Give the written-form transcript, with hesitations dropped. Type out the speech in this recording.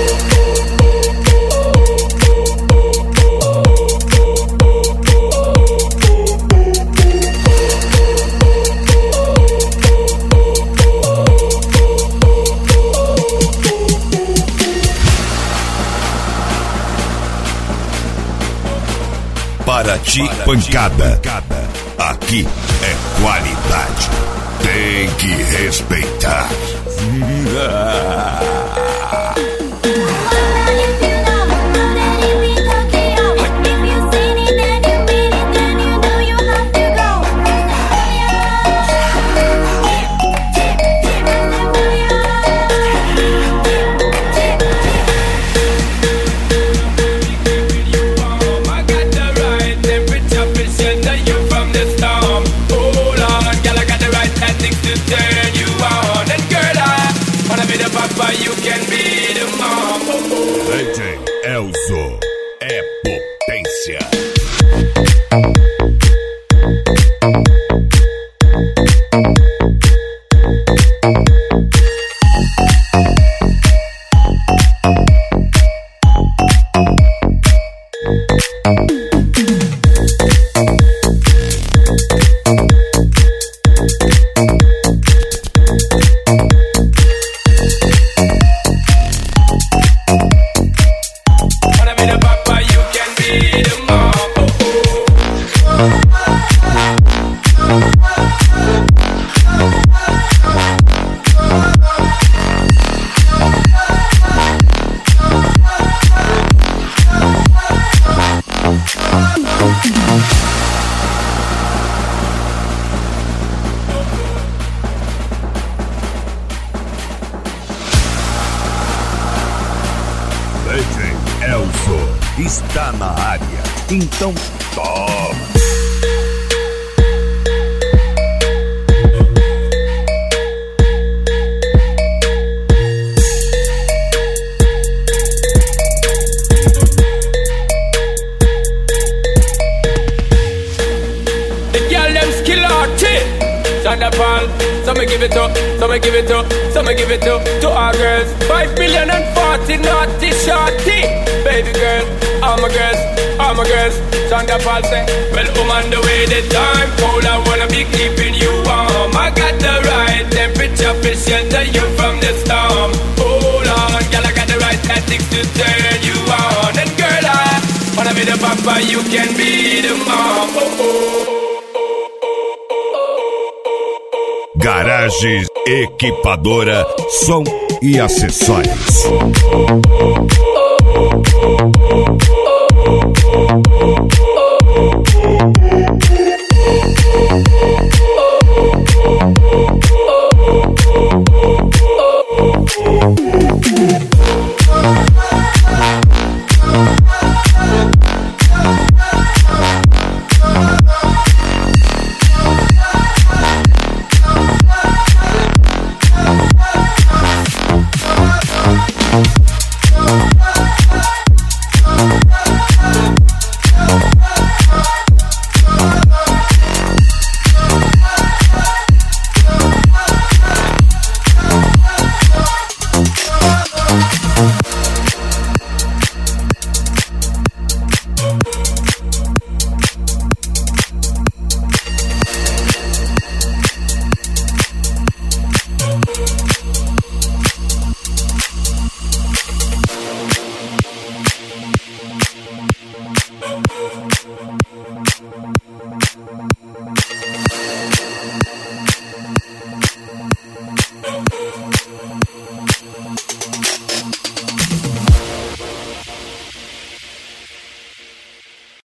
Paraty Pancada. Aqui é qualidade. Tem que respeitar. DJ Elzo é potência. DJ Elzo está na área, então toma! Thunderfall, some give it up, some give it up, some give it up to our girls. 5 billion and 40 naughty shorty. Baby girl, all my girls. Thunderfall say, well, on the way the time cold, I wanna be keeping you warm. I got the right temperature to shelter you from the storm. Hold on, girl, I got the right tactics to turn you on. And girl, I wanna be the papa, you can be the mom. Oh, oh. Garagens Equipadora, som e acessórios.